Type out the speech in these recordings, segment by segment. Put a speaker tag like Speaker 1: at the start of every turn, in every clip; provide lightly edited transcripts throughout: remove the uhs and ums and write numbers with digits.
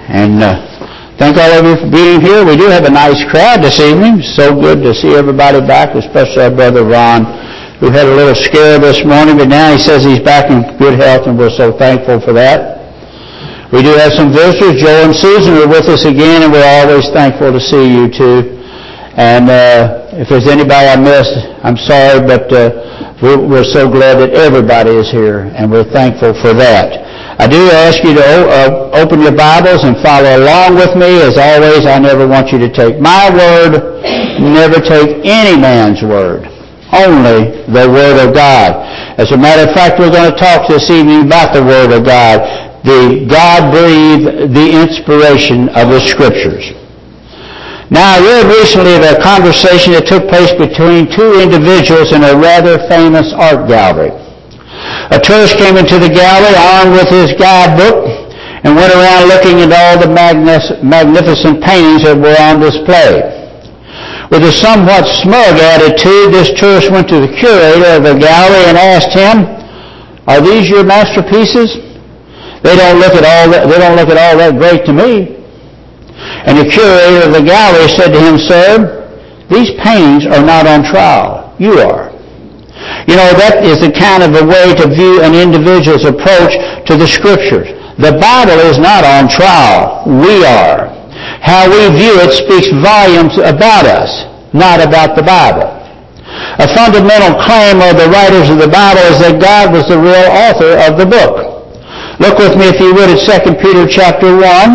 Speaker 1: And thank all of you for being here. We do have a nice crowd this evening. So good to see everybody back, especially our brother Ron, who had a little scare this morning, but now he says he's back in good health, and we're so thankful for that. We do have some visitors. Joe and Susan are with us again, and we're always thankful to see you too. And if there's anybody I missed, I'm sorry, but we're so glad that everybody is here, and we're thankful for that. I do ask you to open your Bibles and follow along with me. As always, I never want you to take my word, never take any man's word, only the Word of God. As a matter of fact, we're going to talk this evening about the Word of God, the God-breathed, the inspiration of the Scriptures. Now, I read recently of a conversation that took place between two individuals in a rather famous art gallery. A tourist came into the gallery armed with his guidebook and went around looking at all the magnificent paintings that were on display. With a somewhat smug attitude, this tourist went to the curator of the gallery and asked him, "Are these your masterpieces? They don't look at all that great to me." And the curator of the gallery said to him, "Sir, these paintings are not on trial. You are." You know, that is the kind of a way to view an individual's approach to the Scriptures. The Bible is not on trial. We are. How we view it speaks volumes about us, not about the Bible. A fundamental claim of the writers of the Bible is that God was the real author of the book. Look with me, if you would, at 2 Peter chapter 1.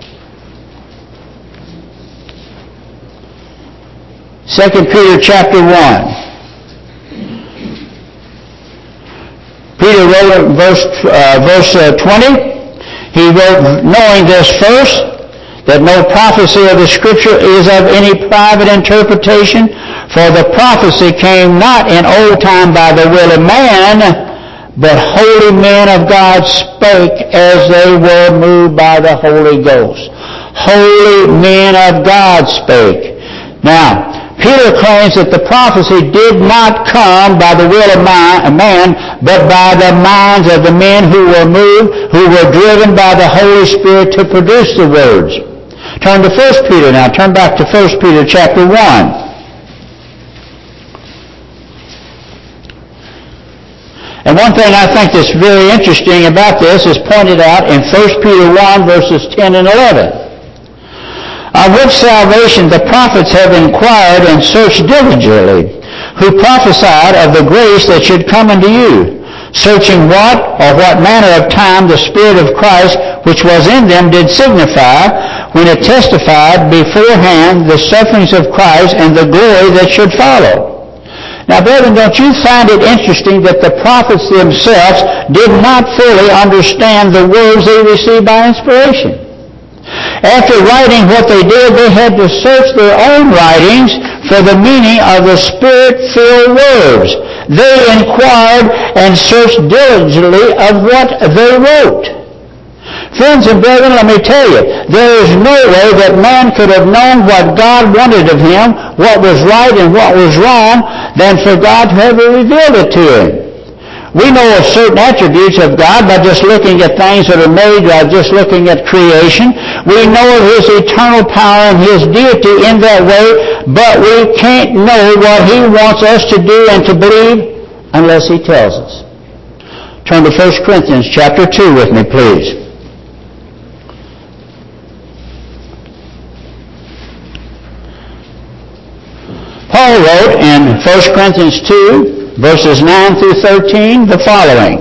Speaker 1: 2 Peter chapter 1. Peter wrote in verse 20, he wrote, "Knowing this first, that no prophecy of the Scripture is of any private interpretation, for the prophecy came not in old time by the will of man, but holy men of God spake as they were moved by the Holy Ghost." Holy men of God spake. Now, Peter claims that the prophecy did not come by the will of man, but by the minds of the men who were moved, who were driven by the Holy Spirit to produce the words. Turn to 1 Peter now. Turn back to 1 Peter chapter 1. And one thing I think that's very interesting about this is pointed out in 1 Peter 1, verses 10 and 11. "Of which salvation the prophets have inquired and searched diligently, who prophesied of the grace that should come unto you, searching what or what manner of time the Spirit of Christ which was in them did signify, when it testified beforehand the sufferings of Christ and the glory that should follow." Now, brethren, don't you find it interesting that the prophets themselves did not fully understand the words they received by inspiration? After writing what they did, they had to search their own writings for the meaning of the Spirit-filled words. They inquired and searched diligently of what they wrote. Friends and brethren, let me tell you, there is no way that man could have known what God wanted of him, what was right and what was wrong, than for God to have revealed it to him. We know of certain attributes of God by just looking at things that are made, by just looking at creation. We know of His eternal power and His deity in that way, but we can't know what He wants us to do and to believe unless He tells us. Turn to 1 Corinthians chapter 2 with me, please. Paul wrote in 1 Corinthians 2, verses 9 through 13, the following.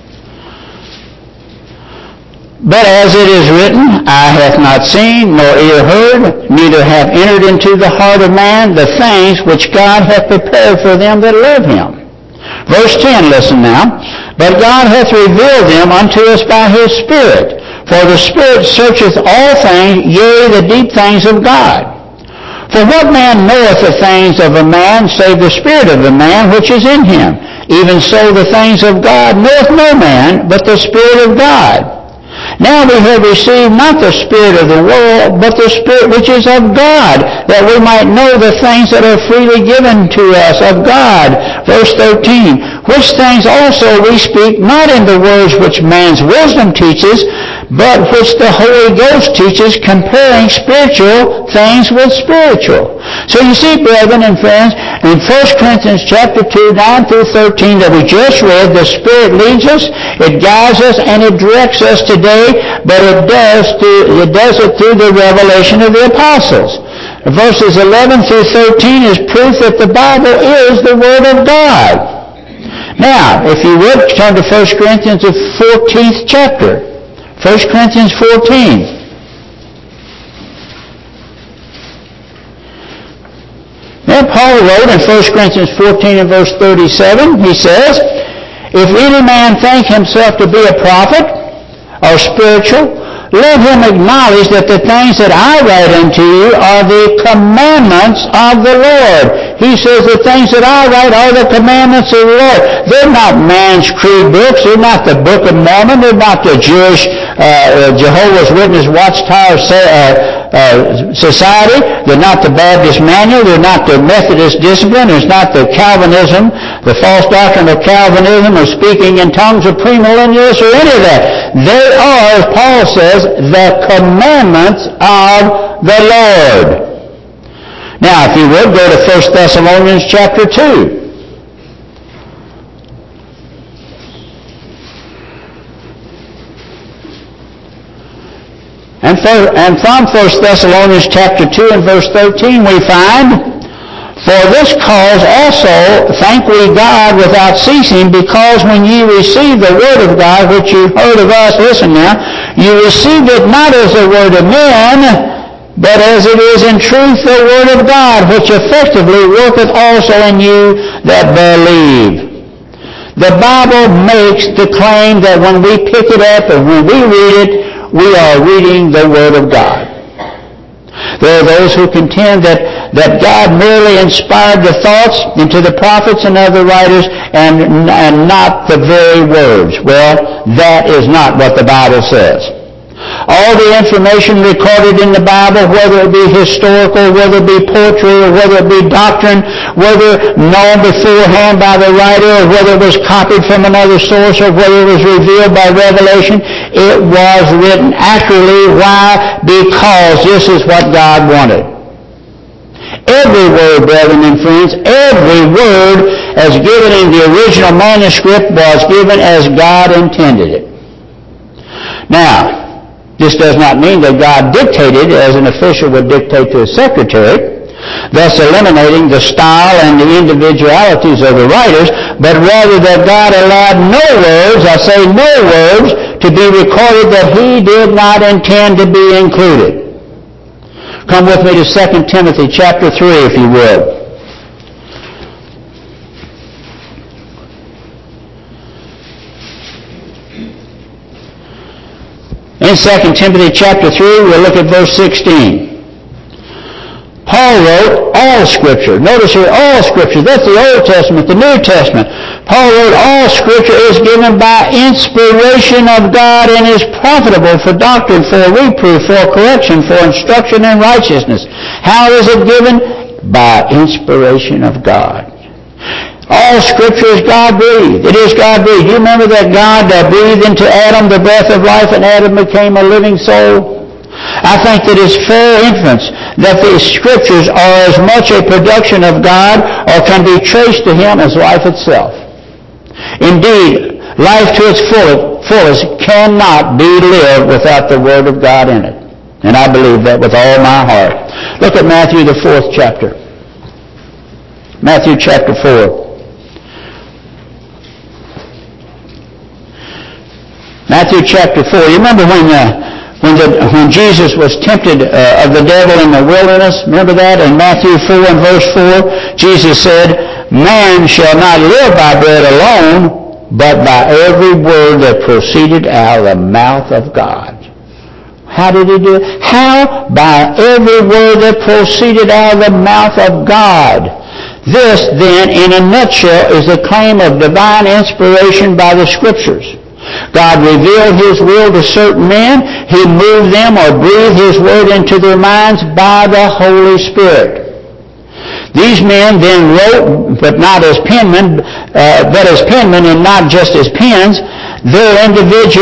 Speaker 1: "But as it is written, eye hath not seen, nor ear heard, neither have entered into the heart of man the things which God hath prepared for them that love Him." Verse 10, listen now. "But God hath revealed them unto us by His Spirit. For the Spirit searcheth all things, yea, the deep things of God. For what man knoweth the things of a man, save the spirit of the man which is in him? Even so the things of God knoweth no man, but the Spirit of God. Now we have received not the spirit of the world, but the Spirit which is of God, that we might know the things that are freely given to us of God." Verse 13, "Which things also we speak, not in the words which man's wisdom teaches, but which the Holy Ghost teaches, comparing spiritual things with spiritual. So you see, brethren and friends, in 1 Corinthians chapter 2, 9 through 13 that we just read, the Spirit leads us, it guides us, and it directs us today, but it does it through the revelation of the apostles. Verses 11 through 13 is proof that the Bible is the Word of God. Now, if you would, turn to 1 Corinthians, the 14th chapter. 1 Corinthians 14. Now, Paul wrote in 1 Corinthians 14 and verse 37, he says, "If any man think himself to be a prophet or spiritual, let him acknowledge that the things that I write unto you are the commandments of the Lord." He says the things that I write are the commandments of the Lord. They're not man's creed books. They're not the Book of Mormon. They're not the Jewish Jehovah's Witness Watchtower Society. They're not the Baptist Manual. They're not the Methodist Discipline. It's not the Calvinism, the false doctrine of Calvinism or speaking in tongues or premillennialists or any of that. They are, as Paul says, the commandments of the Lord. Now, if you would, go to 1 Thessalonians chapter 2. And from 1 Thessalonians chapter 2 and verse 13 we find, "For this cause also thank we God without ceasing, because when ye received the word of God, which you heard of us," listen now, "you received it not as the word of men, but as it is in truth the word of God, which effectively worketh also in you that believe." The Bible makes the claim that when we pick it up and when we read it, we are reading the Word of God. There are those who contend that God merely inspired the thoughts into the prophets and other writers and not the very words. Well, that is not what the Bible says. All the information recorded in the Bible, whether it be historical, whether it be poetry, or whether it be doctrine, whether known beforehand by the writer, or whether it was copied from another source, or whether it was revealed by revelation, it was written accurately. Why? Because this is what God wanted. Every word, brethren and friends, every word as given in the original manuscript was given as God intended it. Now, this does not mean that God dictated as an official would dictate to a secretary, thus eliminating the style and the individualities of the writers, but rather that God allowed no words, I say no words, to be recorded that He did not intend to be included. Come with me to 2 Timothy chapter 3, if you would. In 2 Timothy chapter 3, we'll look at verse 16. Paul wrote all Scripture. Notice here, all Scripture. That's the Old Testament, the New Testament. Paul wrote all Scripture is given by inspiration of God and is profitable for doctrine, for reproof, for correction, for instruction in righteousness. How is it given? By inspiration of God. All Scripture is God-breathed. It is God-breathed. You remember that God breathed into Adam the breath of life and Adam became a living soul? I think that it's fair inference that the Scriptures are as much a production of God or can be traced to Him as life itself. Indeed, life to its fullest cannot be lived without the Word of God in it. And I believe that with all my heart. Look at Matthew the 4th chapter. Matthew chapter 4. Matthew chapter 4. You remember when Jesus was tempted of the devil in the wilderness? Remember that? In Matthew 4 and verse 4, Jesus said, "Man shall not live by bread alone, but by every word that proceeded out of the mouth of God." How did He do it? How? By every word that proceeded out of the mouth of God. This, then, in a nutshell, is the claim of divine inspiration by the Scriptures. God revealed His will to certain men. He moved them or breathed His word into their minds by the Holy Spirit. These men then wrote, but not as penmen, but as penmen and not just as pens, their individual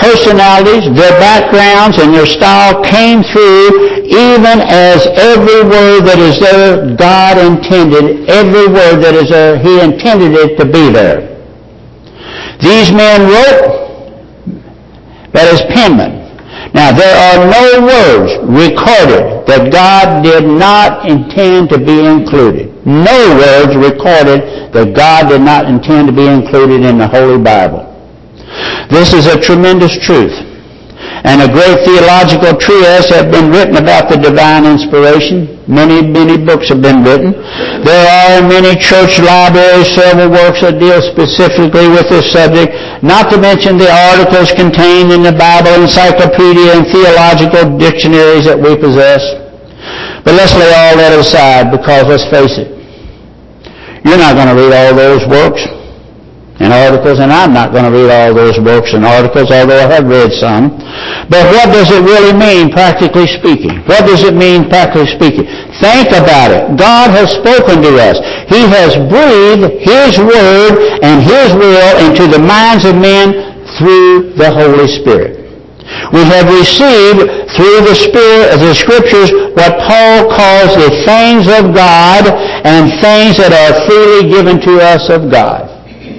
Speaker 1: personalities, their backgrounds, and their style came through even as every word that is there, God intended, every word that is there, He intended it to be there. These men wrote, that is penmen. Now, there are no words recorded that God did not intend to be included. No words recorded that God did not intend to be included in the Holy Bible. This is a tremendous truth. And a great theological treatise have been written about the divine inspiration. Many books have been written. There are in many church libraries several works that deal specifically with this subject, not to mention the articles contained in the Bible encyclopedia and theological dictionaries that we possess. But let's lay all that aside, because let's face it, you're not going to read all those works and articles, and I'm not going to read all those books and articles, although I have read some. But what does it really mean, practically speaking? What does it mean, practically speaking? Think about it. God has spoken to us. He has breathed His Word and His will into the minds of men through the Holy Spirit. We have received through the Spirit of the Scriptures what Paul calls the things of God and things that are freely given to us of God.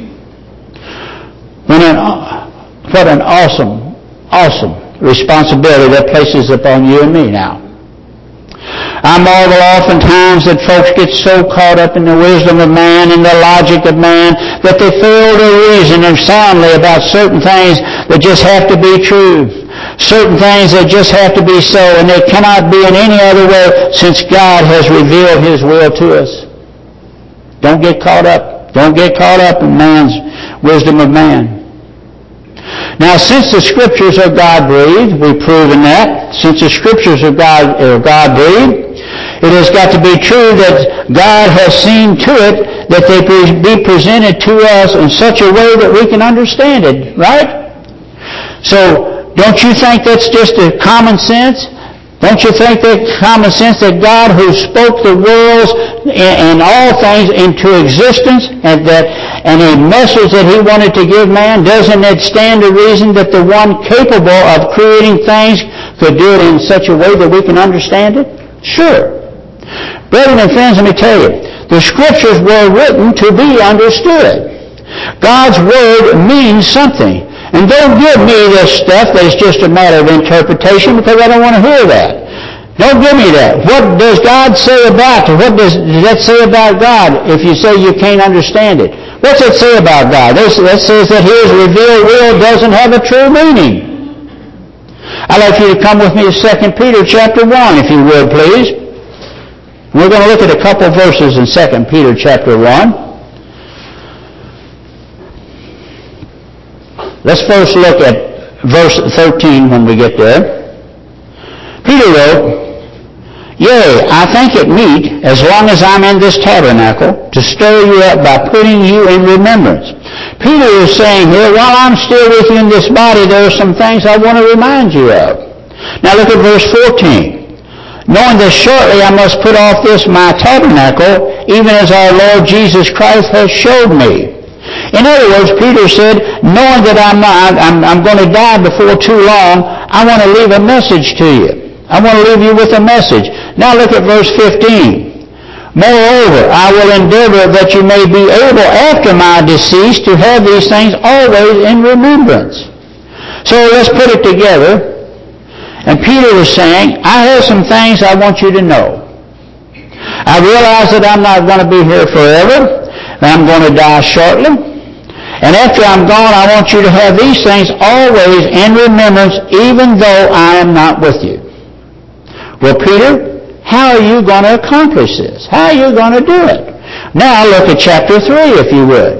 Speaker 1: What an awesome responsibility that places upon you and me now. I marvel oftentimes that folks get so caught up in the wisdom of man and the logic of man that they fail to reason soundly about certain things that just have to be true. Certain things that just have to be so, and they cannot be in any other way since God has revealed His will to us. Don't get caught up. Don't get caught up in man's wisdom of man. Now, since the Scriptures are God-breathed, we've proven that. Since the Scriptures are God-breathed, it has got to be true that God has seen to it that they be presented to us in such a way that we can understand it, right? So, don't you think that's just a common sense? Don't you think that common sense that God who spoke the worlds and all things into existence and a message that He wanted to give man, doesn't it stand to reason that the one capable of creating things could do it in such a way that we can understand it? Sure. Brethren and friends, let me tell you, the Scriptures were written to be understood. God's Word means something. And don't give me this stuff that is just a matter of interpretation, because I don't want to hear that. Don't give me that. What does God say about it? What does that say about God if you say you can't understand it? What's it say about God? That says that His revealed will doesn't have a true meaning. I'd like you to come with me to 2 Peter chapter 1, if you would, please. We're going to look at a couple verses in 2 Peter chapter 1. Let's first look at verse 13 when we get there. Peter wrote, "Yea, I think it meet, as long as I'm in this tabernacle, to stir you up by putting you in remembrance." Peter is saying here, while I'm still with you in this body, there are some things I want to remind you of. Now look at verse 14. "Knowing that shortly I must put off this my tabernacle, even as our Lord Jesus Christ has showed me." In other words, Peter said, knowing that I'm going to die before too long, I want to leave a message to you. I want to leave you with a message. Now look at verse 15. "Moreover, I will endeavor that you may be able after my decease to have these things always in remembrance." So let's put it together. And Peter was saying, I have some things I want you to know. I realize that I'm not going to be here forever. I'm going to die shortly. And after I'm gone, I want you to have these things always in remembrance, even though I am not with you. Well, Peter, how are you going to accomplish this? How are you going to do it? Now look at chapter 3, if you would.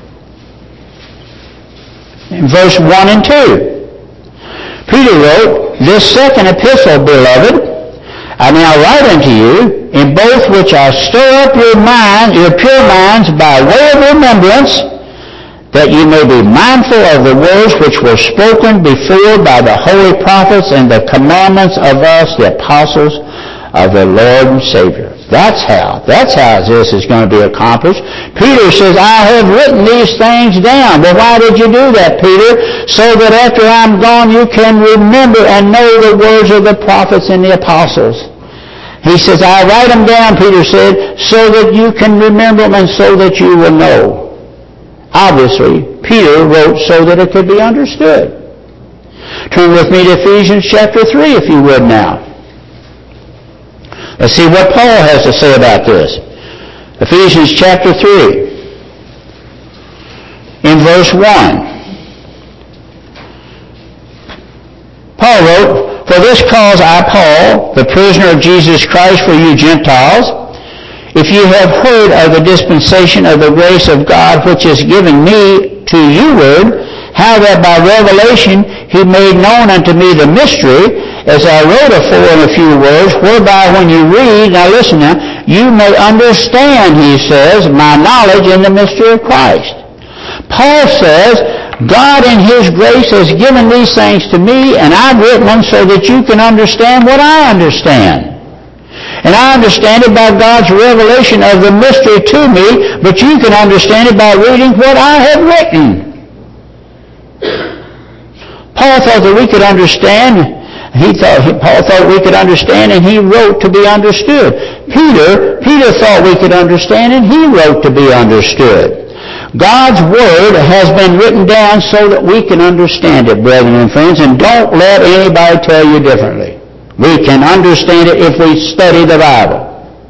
Speaker 1: In verse 1 and 2. Peter wrote, "This second epistle, beloved, I now write unto you, in both which I stir up your pure minds by way of remembrance, that you may be mindful of the words which were spoken before by the holy prophets and the commandments of us, the apostles of the Lord and Savior. That's how this is going to be accomplished. Peter says, I have written these things down. Well, why did you do that, Peter? So that after I'm gone, you can remember and know the words of the prophets and the apostles. He says, I write them down, Peter said, so that you can remember them and so that you will know. Obviously, Peter wrote so that it could be understood. Turn with me to Ephesians chapter 3, if you would now. Let's see what Paul has to say about this. Ephesians chapter 3, in verse 1. Paul wrote, For this cause I, Paul, the prisoner of Jesus Christ for you Gentiles, if you have heard of the dispensation of the grace of God which is given me to you word, how that by revelation he made known unto me the mystery, as I wrote afore in a few words, whereby when you read, now listen now, you may understand, he says, my knowledge in the mystery of Christ. Paul says, God in his grace has given these things to me, and I've written them so that you can understand what I understand. And I understand it by God's revelation of the mystery to me, but you can understand it by reading what I have written. Paul thought that we could understand. Paul thought we could understand, and he wrote to be understood. Peter thought we could understand, and he wrote to be understood. God's Word has been written down so that we can understand it, brethren and friends, and don't let anybody tell you differently. We can understand it if we study the Bible.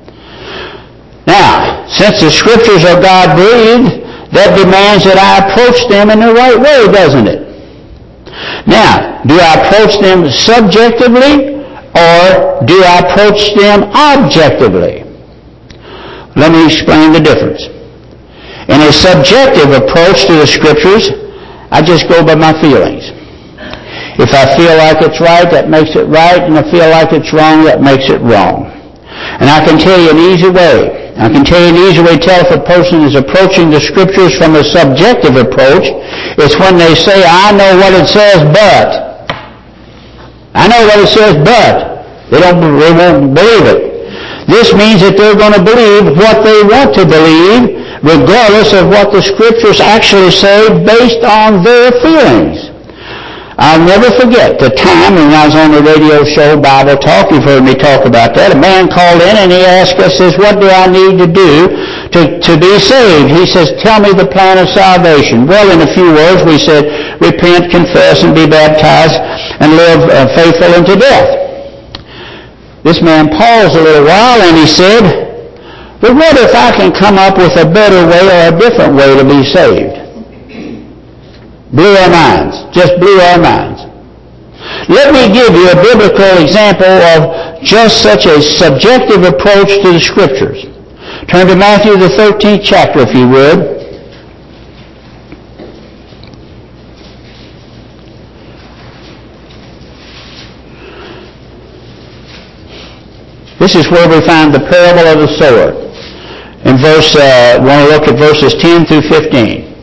Speaker 1: Now, since the Scriptures are God-breathed, that demands that I approach them in the right way, doesn't it? Now, do I approach them subjectively or do I approach them objectively? Let me explain the difference. In a subjective approach to the Scriptures, I just go by my feelings. If I feel like it's right, that makes it right, and I feel like it's wrong, that makes it wrong. And I can tell you an easy way. I can tell you an easy way to tell if a person is approaching the Scriptures from a subjective approach. It's when they say, I know what it says, but. I know what it says, but. They won't believe it. This means that they're going to believe what they want to believe, regardless of what the Scriptures actually say, based on their feelings. I'll never forget the time when I was on the radio show Bible Talk. You've heard me talk about that. A man called in and he asked us, says, what do I need to do to be saved? He says, tell me the plan of salvation. Well, in a few words, we said, repent, confess, and be baptized, and live faithful unto death. This man paused a little while and he said, but what if I can come up with a better way or a different way to be saved? Blew our minds. Just blew our minds. Let me give you a biblical example of just such a subjective approach to the Scriptures. Turn to Matthew the 13th chapter, if you would. This is where we find the parable of the sower. In we want to look at verses 10 through 15.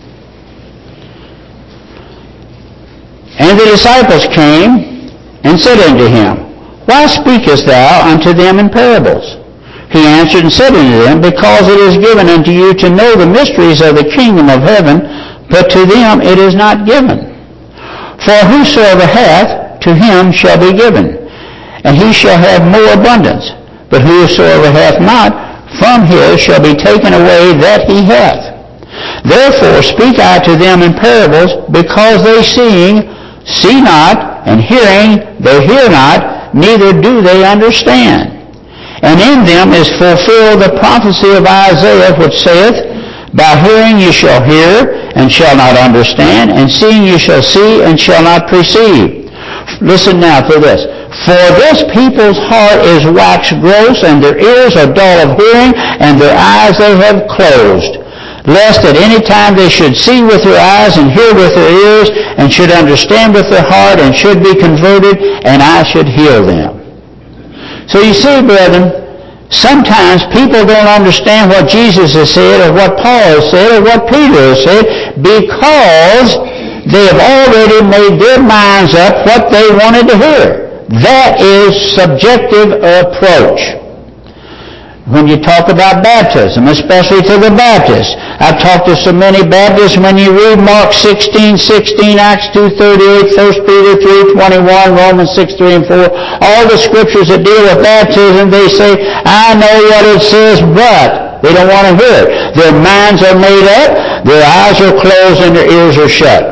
Speaker 1: And the disciples came and said unto him, Why speakest thou unto them in parables? He answered and said unto them, Because it is given unto you to know the mysteries of the kingdom of heaven, but to them it is not given. For whosoever hath, to him shall be given, and he shall have more abundance. But whosoever hath not, from his shall be taken away that he hath. Therefore speak I to them in parables, because they see not, and hearing, they hear not, neither do they understand. And in them is fulfilled the prophecy of Isaiah, which saith, By hearing you shall hear, and shall not understand, and seeing you shall see, and shall not perceive. Listen now to this. For this people's heart is waxed gross, and their ears are dull of hearing, and their eyes they have closed, lest at any time they should see with their eyes and hear with their ears and should understand with their heart and should be converted, and I should heal them. So you see, brethren, sometimes people don't understand what Jesus has said or what Paul has said or what Peter has said because they have already made their minds up what they wanted to hear. That is subjective approach. When you talk about baptism, especially to the Baptists. I've talked to so many Baptists. When you read Mark 16:16, Acts 2:38, 1 Peter 3:21, Romans 6:3 and 4, all the scriptures that deal with baptism, they say, I know what it says, but they don't want to hear it. Their minds are made up, their eyes are closed, and their ears are shut.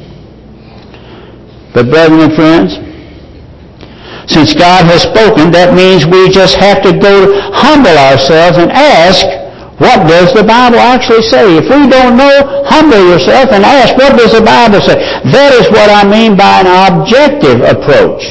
Speaker 1: But brethren and friends, since God has spoken, that means we just have to go humble ourselves and ask, what does the Bible actually say? If we don't know, humble yourself and ask, what does the Bible say? That is what I mean by an objective approach.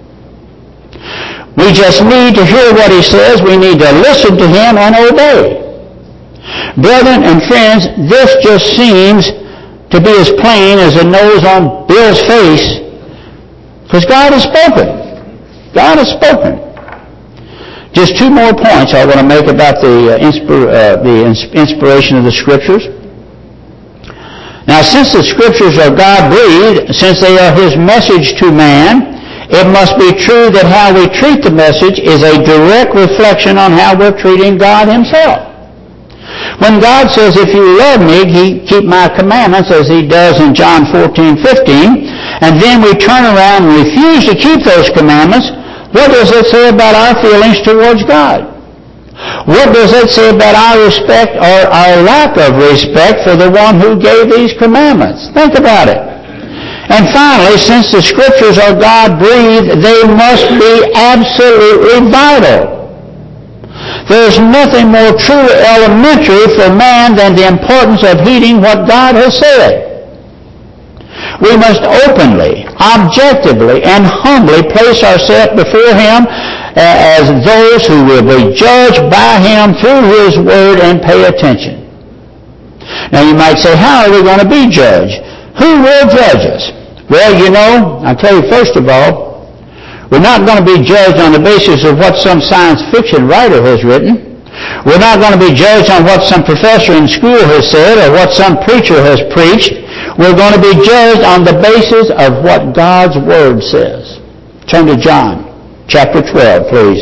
Speaker 1: We just need to hear what He says. We need to listen to Him and obey. Brethren and friends, this just seems to be as plain as the nose on Bill's face, because God has spoken. God has spoken. Just two more points I want to make about the inspiration of the Scriptures. Now, since the Scriptures are God-breathed, since they are His message to man, it must be true that how we treat the message is a direct reflection on how we're treating God Himself. When God says, if you love me, keep my commandments, as He does in John 14:15, and then we turn around and refuse to keep those commandments, what does it say about our feelings towards God? What does it say about our respect or our lack of respect for the one who gave these commandments? Think about it. And finally, since the Scriptures are God-breathed, they must be absolutely vital. There's nothing more truly elementary for man than the importance of heeding what God has said. We must openly, objectively, and humbly place ourselves before Him as those who will be judged by Him through His Word and pay attention. Now you might say, how are we going to be judged? Who will judge us? Well, you know, I'll tell you first of all, we're not going to be judged on the basis of what some science fiction writer has written. We're not going to be judged on what some professor in school has said or what some preacher has preached. We're going to be judged on the basis of what God's Word says. Turn to John chapter 12, please.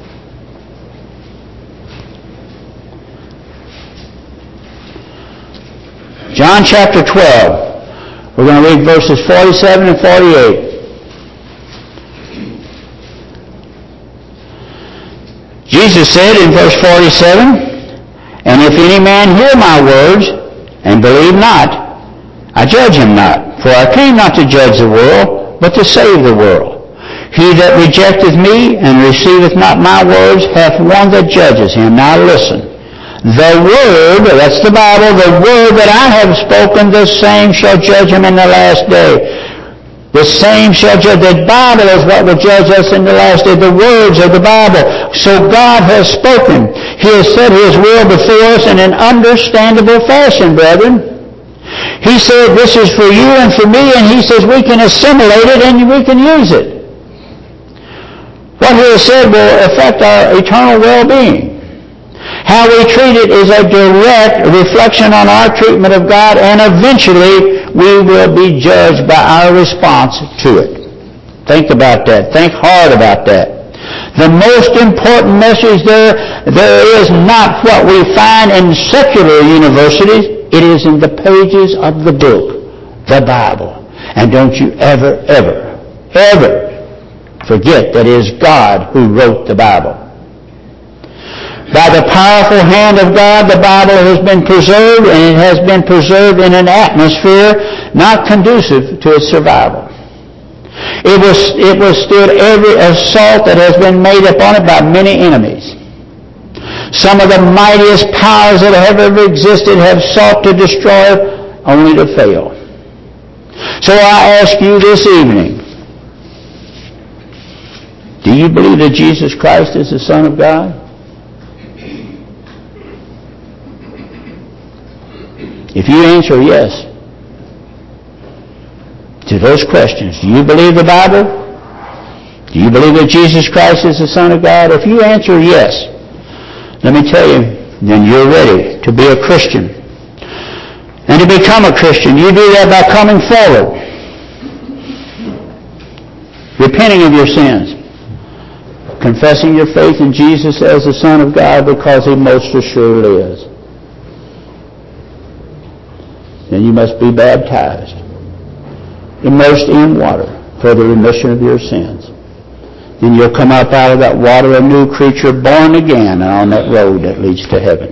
Speaker 1: John chapter 12. We're going to read verses 47 and 48. Jesus said in verse 47, And if any man hear my words, and believe not, I judge him not. For I came not to judge the world, but to save the world. He that rejecteth me, and receiveth not my words, hath one that judges him. Now listen. The word, that's the Bible, the word that I have spoken, the same shall judge him in the last day. The same shall judge. The Bible is what will judge us in the last day. The words of the Bible. So God has spoken. He has said His will before us in an understandable fashion, brethren. He said this is for you and for me, and He says we can assimilate it and we can use it. What He has said will affect our eternal well-being. How we treat it is a direct reflection on our treatment of God, and eventually we will be judged by our response to it. Think about that. Think hard about that. The most important message there is not what we find in secular universities. It is in the pages of the book, the Bible. And don't you ever, ever, ever forget that it is God who wrote the Bible. By the powerful hand of God, the Bible has been preserved, and it has been preserved in an atmosphere not conducive to its survival. It withstood every assault that has been made upon it by many enemies. Some of the mightiest powers that have ever existed have sought to destroy it, only to fail. So I ask you this evening, do you believe that Jesus Christ is the Son of God? If you answer yes to those questions, do you believe the Bible? Do you believe that Jesus Christ is the Son of God? If you answer yes, let me tell you, then you're ready to be a Christian. And to become a Christian, you do that by coming forward, repenting of your sins, confessing your faith in Jesus as the Son of God because He most assuredly is, then you must be baptized, immersed in water for the remission of your sins. Then you'll come up out of that water a new creature, born again, and on that road that leads to heaven.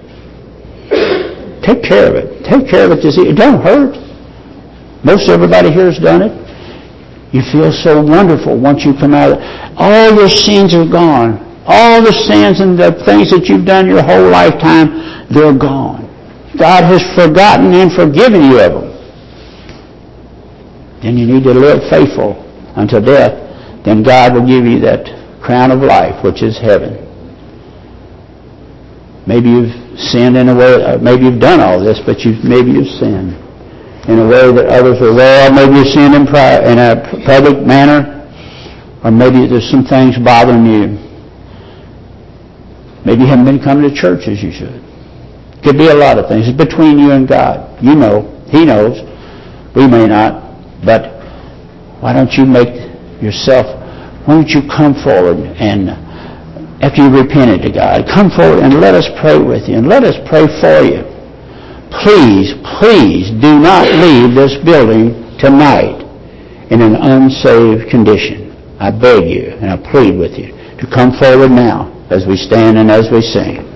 Speaker 1: Take care of it. Take care of it to see. It don't hurt. Most everybody here has done it. You feel so wonderful once you come out of it. All your sins are gone. All the sins and the things that you've done your whole lifetime, they're gone. God has forgotten and forgiven you of them. Then you need to live faithful until death. Then God will give you that crown of life, which is heaven. Maybe you've sinned in a way, maybe you've done all this, but maybe you've sinned in a way that others are aware of. Maybe you sinned in a public manner, or maybe there's some things bothering you. Maybe you haven't been coming to church as you should. Could be a lot of things. It's between you and God. You know. He knows. We may not. But why don't you make yourself, why don't you come forward and after you repented to God, come forward and let us pray with you and let us pray for you. Please, please do not leave this building tonight in an unsaved condition. I beg you and I plead with you to come forward now as we stand and as we sing.